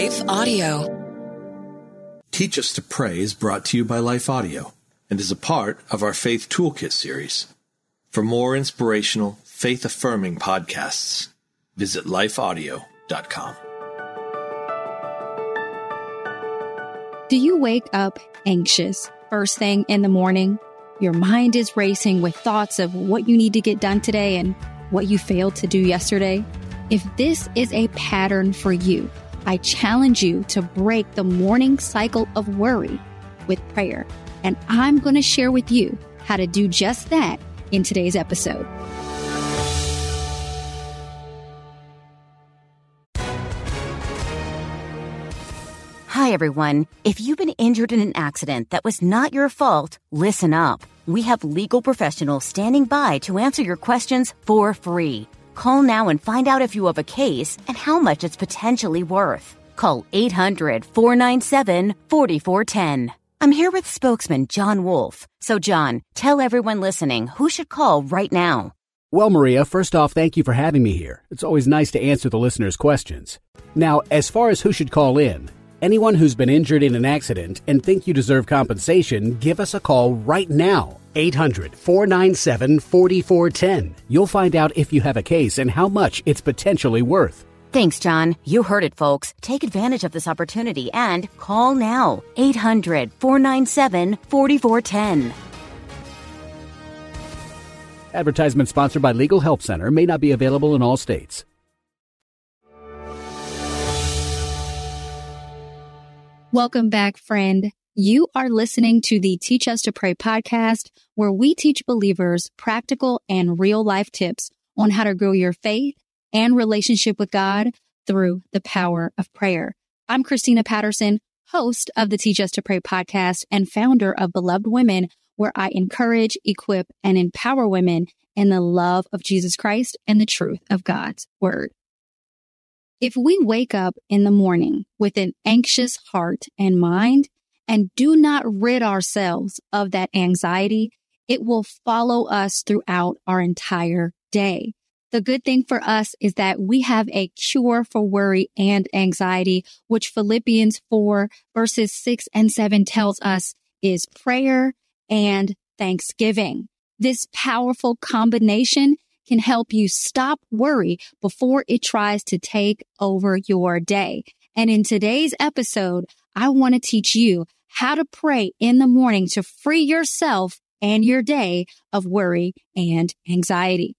Life Audio. Teach Us to Pray is brought to you by Life Audio and is a part of our Faith Toolkit series. For more inspirational, faith-affirming podcasts, visit lifeaudio.com. Do you wake up anxious first thing in the morning? Your mind is racing with thoughts of what you need to get done today and what you failed to do yesterday. If this is a pattern for you, I challenge you to break the morning cycle of worry with prayer. And I'm going to share with you how to do just that in today's episode. Hi, everyone. If you've been injured in an accident that was not your fault, listen up. We have legal professionals standing by to answer your questions for free. Call now and find out if you have a case and how much it's potentially worth. Call 800-497-4410. I'm here with spokesman John Wolf. So, John, tell everyone listening who should call right now. Well, Maria, first off, thank you for having me here. It's always nice to answer the listeners' questions. Now, as far as who should call in, anyone who's been injured in an accident and think you deserve compensation, give us a call right now. 800-497-4410. You'll find out if you have a case and how much it's potentially worth. Thanks, John. You heard it, folks. Take advantage of this opportunity and call now. 800-497-4410. Advertisement sponsored by Legal Help Center. May not be available in all states. Welcome back, friend. You are listening to the Teach Us to Pray podcast, where we teach believers practical and real life tips on how to grow your faith and relationship with God through the power of prayer. I'm Christina Patterson, host of the Teach Us to Pray podcast and founder of Beloved Women, where I encourage, equip, and empower women in the love of Jesus Christ and the truth of God's word. If we wake up in the morning with an anxious heart and mind and do not rid ourselves of that anxiety, it will follow us throughout our entire day. The good thing for us is that we have a cure for worry and anxiety, which Philippians 4 verses 6 and 7 tells us is prayer and thanksgiving. This powerful combination can help you stop worry before it tries to take over your day. And in today's episode, I want to teach you how to pray in the morning to free yourself and your day of worry and anxiety.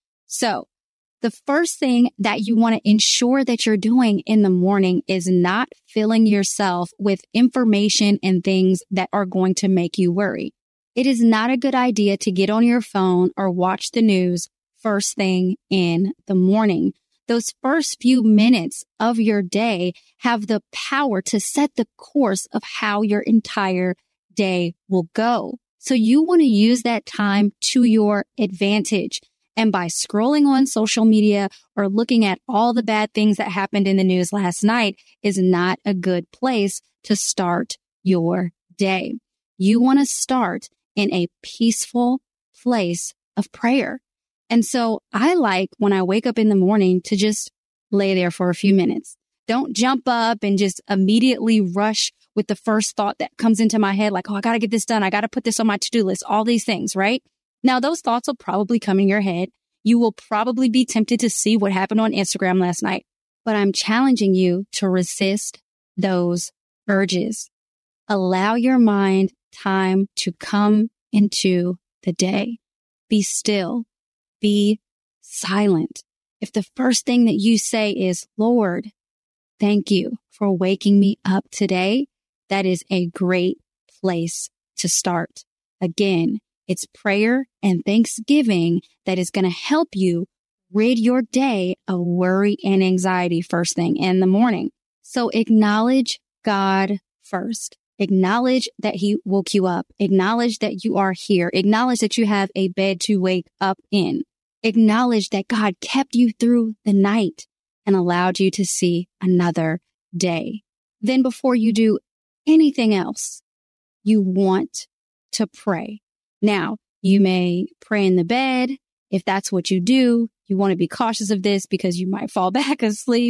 So the first thing that you want to ensure that you're doing in the morning is not filling yourself with information and things that are going to make you worry. It is not a good idea to get on your phone or watch the news first thing in the morning. Those first few minutes of your day have the power to set the course of how your entire day will go. So you want to use that time to your advantage. And by scrolling on social media or looking at all the bad things that happened in the news last night is not a good place to start your day. You want to start in a peaceful place of prayer. And so I like when I wake up in the morning to just lay there for a few minutes. Don't jump up and just immediately rush with the first thought that comes into my head, like, oh, I got to get this done. I got to put this on my to-do list, all these things, right? Now, those thoughts will probably come in your head. You will probably be tempted to see what happened on Instagram last night, but I'm challenging you to resist those urges. Allow your mind time to come into the day. Be still. Be silent. If the first thing that you say is, Lord, thank you for waking me up today, that is a great place to start. Again, it's prayer and thanksgiving that is going to help you rid your day of worry and anxiety first thing in the morning. So acknowledge God first. Acknowledge that He woke you up. Acknowledge that you are here. Acknowledge that you have a bed to wake up in. Acknowledge that God kept you through the night and allowed you to see another day. Then before you do anything else, you want to pray. Now, you may pray in the bed. If that's what you do, you want to be cautious of this because you might fall back asleep.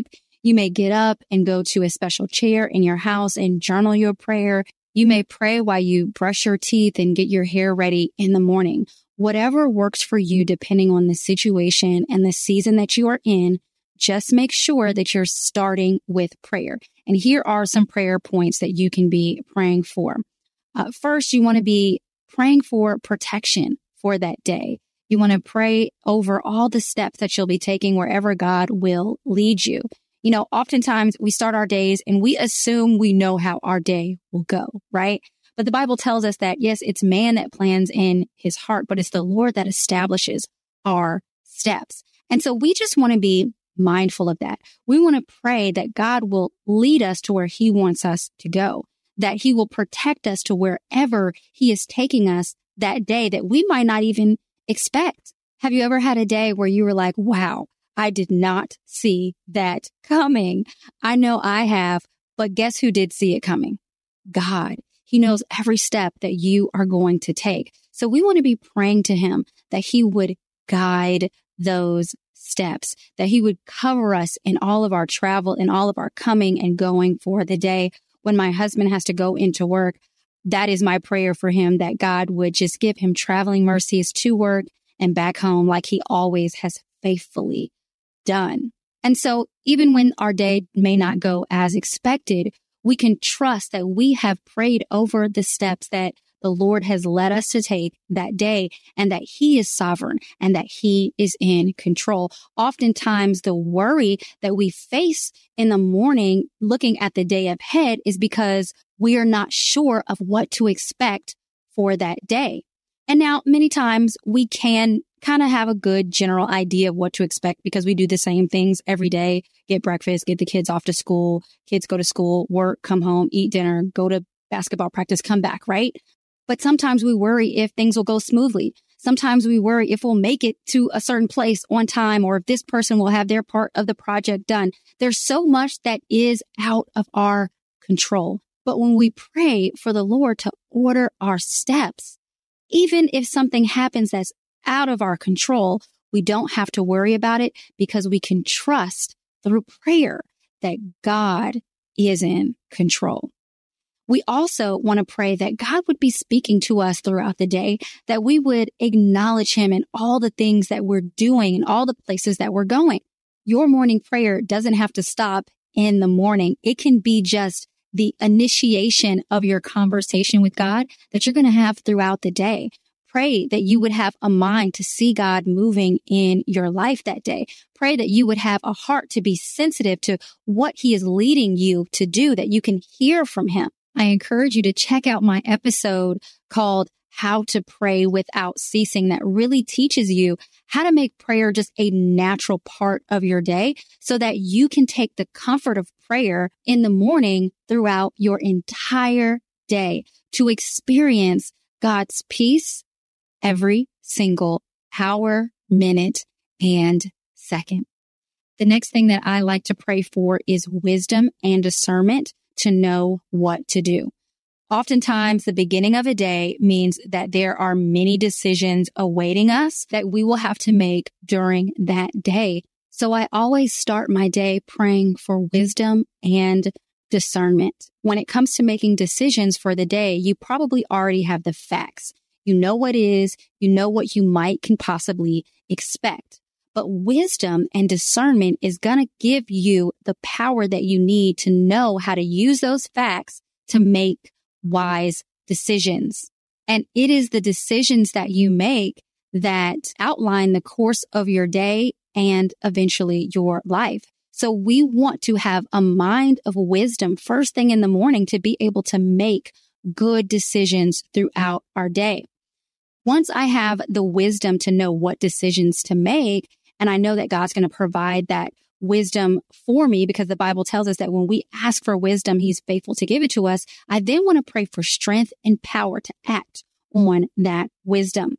You may get up and go to a special chair in your house and journal your prayer. You may pray while you brush your teeth and get your hair ready in the morning. Whatever works for you, depending on the situation and the season that you are in, just make sure that you're starting with prayer. And here are some prayer points that you can be praying for. First, you want to be praying for protection for that day. You want to pray over all the steps that you'll be taking wherever God will lead you. You know, oftentimes we start our days and we assume we know how our day will go, right? But the Bible tells us that, yes, it's man that plans in his heart, but it's the Lord that establishes our steps. And so we just want to be mindful of that. We want to pray that God will lead us to where he wants us to go, that he will protect us to wherever he is taking us that day that we might not even expect. Have you ever had a day where you were like, wow, I did not see that coming? I know I have, but guess who did see it coming? God. He knows every step that you are going to take. So we want to be praying to him that he would guide those steps, that he would cover us in all of our travel, in all of our coming and going for the day. When my husband has to go into work, that is my prayer for him, that God would just give him traveling mercies to work and back home like he always has faithfully done. And so even when our day may not go as expected, we can trust that we have prayed over the steps that the Lord has led us to take that day, and that he is sovereign and that he is in control. Oftentimes, the worry that we face in the morning looking at the day ahead is because we are not sure of what to expect for that day. And now, many times we can kind of have a good general idea of what to expect because we do the same things every day. Get breakfast, get the kids off to school, kids go to school, work, come home, eat dinner, go to basketball practice, come back, right? But sometimes we worry if things will go smoothly. Sometimes we worry if we'll make it to a certain place on time or if this person will have their part of the project done. There's so much that is out of our control. But when we pray for the Lord to order our steps, even if something happens that's out of our control, we don't have to worry about it because we can trust through prayer that God is in control. We also want to pray that God would be speaking to us throughout the day, that we would acknowledge him in all the things that we're doing and all the places that we're going. Your morning prayer doesn't have to stop in the morning. It can be just the initiation of your conversation with God that you're going to have throughout the day. Pray that you would have a mind to see God moving in your life that day. Pray that you would have a heart to be sensitive to what he is leading you to do, that you can hear from him. I encourage you to check out my episode called How to Pray Without Ceasing that really teaches you how to make prayer just a natural part of your day so that you can take the comfort of prayer in the morning throughout your entire day to experience God's peace every single hour, minute, and second. The next thing that I like to pray for is wisdom and discernment to know what to do. Oftentimes, the beginning of a day means that there are many decisions awaiting us that we will have to make during that day. So I always start my day praying for wisdom and discernment. When it comes to making decisions for the day, you probably already have the facts. You know what is, you know what you can possibly expect. But wisdom and discernment is going to give you the power that you need to know how to use those facts to make wise decisions. And it is the decisions that you make that outline the course of your day and eventually your life. So we want to have a mind of wisdom first thing in the morning to be able to make good decisions throughout our day. Once I have the wisdom to know what decisions to make, and I know that God's going to provide that wisdom for me because the Bible tells us that when we ask for wisdom, he's faithful to give it to us. I then want to pray for strength and power to act on that wisdom.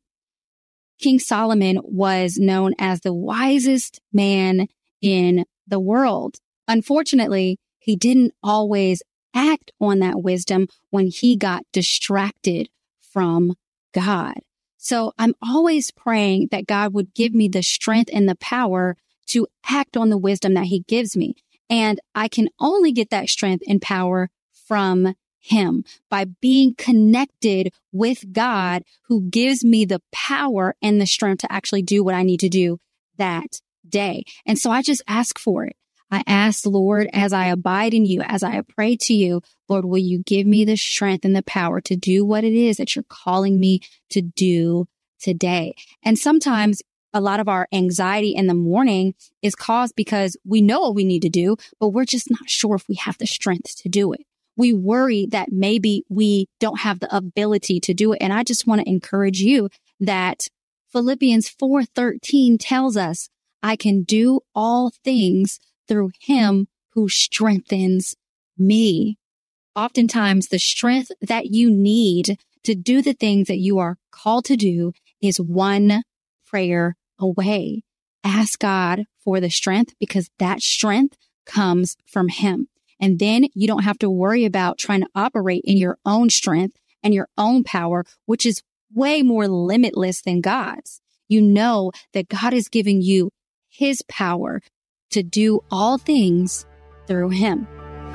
King Solomon was known as the wisest man in the world. Unfortunately, he didn't always act on that wisdom when he got distracted from God. So I'm always praying that God would give me the strength and the power to act on the wisdom that he gives me. And I can only get that strength and power from Him by being connected with God, who gives me the power and the strength to actually do what I need to do that day. And so I just ask for it. I ask, Lord, as I abide in you, as I pray to you, Lord, will you give me the strength and the power to do what it is that you're calling me to do today? And sometimes a lot of our anxiety in the morning is caused because we know what we need to do, but we're just not sure if we have the strength to do it. We worry that maybe we don't have the ability to do it. And I just want to encourage you that Philippians 4:13 tells us, I can do all things through Him who strengthens me. Oftentimes, the strength that you need to do the things that you are called to do is one prayer away. Ask God for the strength, because that strength comes from Him. And then you don't have to worry about trying to operate in your own strength and your own power, which is way more limitless than God's. You know that God is giving you His power to do all things through Him.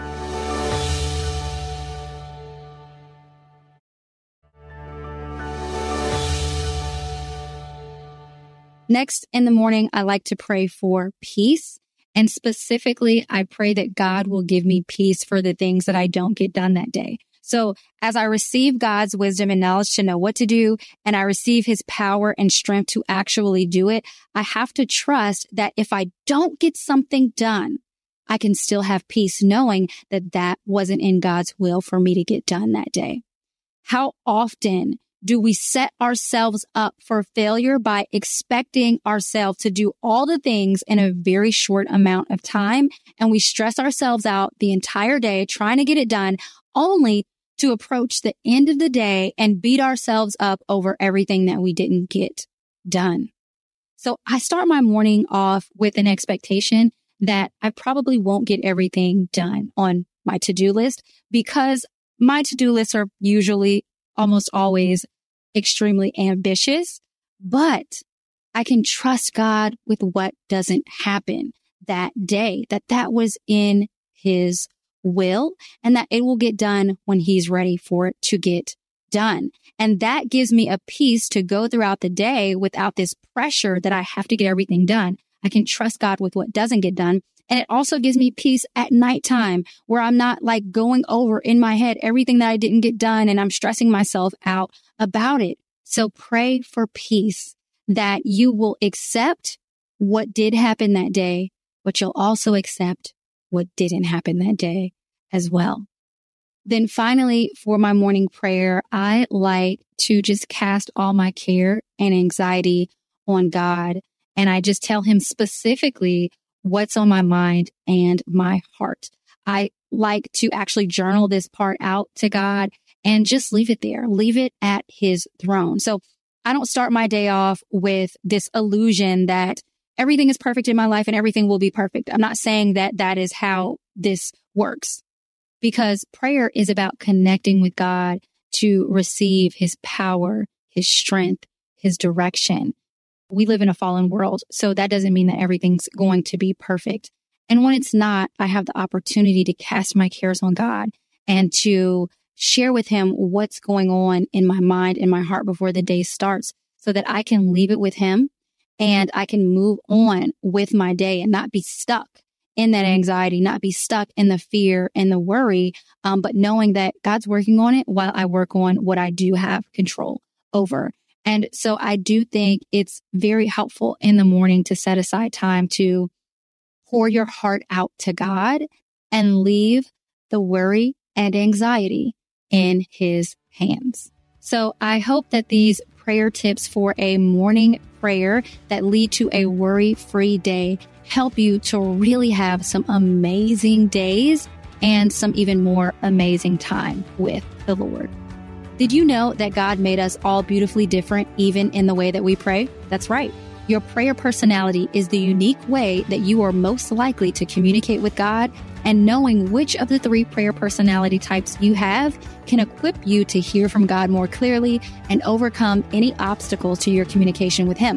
Next, in the morning, I like to pray for peace. And specifically, I pray that God will give me peace for the things that I don't get done that day. So as I receive God's wisdom and knowledge to know what to do, and I receive His power and strength to actually do it, I have to trust that if I don't get something done, I can still have peace knowing that that wasn't in God's will for me to get done that day. How often do we set ourselves up for failure by expecting ourselves to do all the things in a very short amount of time? And we stress ourselves out the entire day trying to get it done, only to approach the end of the day and beat ourselves up over everything that we didn't get done. So I start my morning off with an expectation that I probably won't get everything done on my to-do list, because my to-do lists are usually almost always extremely ambitious, but I can trust God with what doesn't happen that day, that was in His will, and that it will get done when He's ready for it to get done. And that gives me a peace to go throughout the day without this pressure that I have to get everything done. I can trust God with what doesn't get done. And it also gives me peace at nighttime, where I'm not like going over in my head everything that I didn't get done and I'm stressing myself out about it. So pray for peace, that you will accept what did happen that day, but you'll also accept what didn't happen that day as well. Then finally, for my morning prayer, I like to just cast all my care and anxiety on God. And I just tell Him specifically what's on my mind and my heart. I like to actually journal this part out to God and just leave it there, leave it at His throne. So I don't start my day off with this illusion that everything is perfect in my life and everything will be perfect. I'm not saying that that is how this works, because prayer is about connecting with God to receive His power, His strength, His direction. We live in a fallen world, so that doesn't mean that everything's going to be perfect. And when it's not, I have the opportunity to cast my cares on God and to share with Him what's going on in my mind and my heart before the day starts, so that I can leave it with Him and I can move on with my day and not be stuck in that anxiety, not be stuck in the fear and the worry, but knowing that God's working on it while I work on what I do have control over. And so I do think it's very helpful in the morning to set aside time to pour your heart out to God and leave the worry and anxiety in His hands. So I hope that these prayer tips for a morning prayer that lead to a worry-free day help you to really have some amazing days and some even more amazing time with the Lord. Did you know that God made us all beautifully different, even in the way that we pray? That's right. Your prayer personality is the unique way that you are most likely to communicate with God, and knowing which of the 3 prayer personality types you have can equip you to hear from God more clearly and overcome any obstacles to your communication with Him.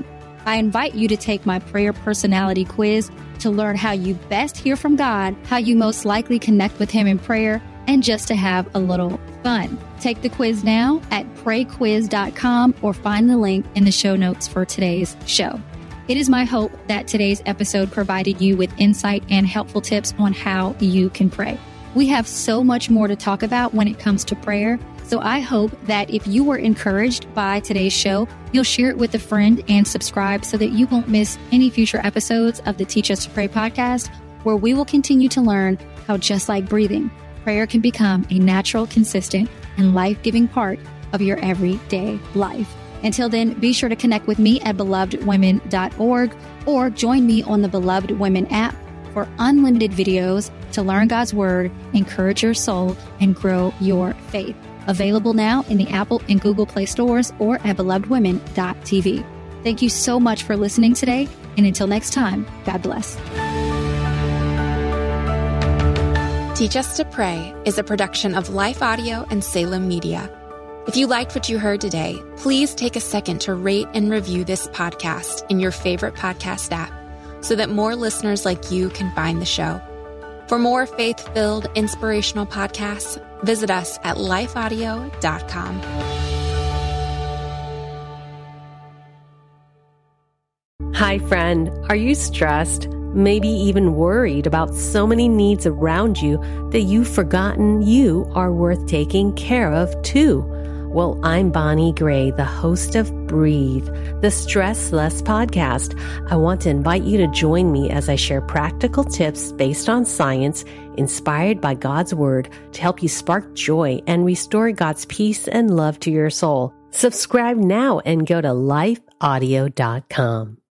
I invite you to take my prayer personality quiz to learn how you best hear from God, how you most likely connect with Him in prayer, and just to have a little fun. Take the quiz now at prayquiz.com or find the link in the show notes for today's show. It is my hope that today's episode provided you with insight and helpful tips on how you can pray. We have so much more to talk about when it comes to prayer, so I hope that if you were encouraged by today's show, you'll share it with a friend and subscribe so that you won't miss any future episodes of the Teach Us to Pray podcast, where we will continue to learn how, just like breathing, prayer can become a natural, consistent, and life-giving part of your everyday life. Until then, be sure to connect with me at belovedwomen.org or join me on the Beloved Women app for unlimited videos to learn God's Word, encourage your soul, and grow your faith. Available now in the Apple and Google Play stores or at belovedwomen.tv. Thank you so much for listening today, and until next time, God bless. Teach Us to Pray is a production of Life Audio and Salem Media. If you liked what you heard today, please take a second to rate and review this podcast in your favorite podcast app so that more listeners like you can find the show. For more faith-filled, inspirational podcasts, visit us at lifeaudio.com. Hi, friend. Are you stressed? Maybe even worried about so many needs around you that you've forgotten you are worth taking care of too? Well, I'm Bonnie Gray, the host of Breathe, the Stress Less podcast. I want to invite you to join me as I share practical tips based on science, inspired by God's Word, to help you spark joy and restore God's peace and love to your soul. Subscribe now and go to lifeaudio.com.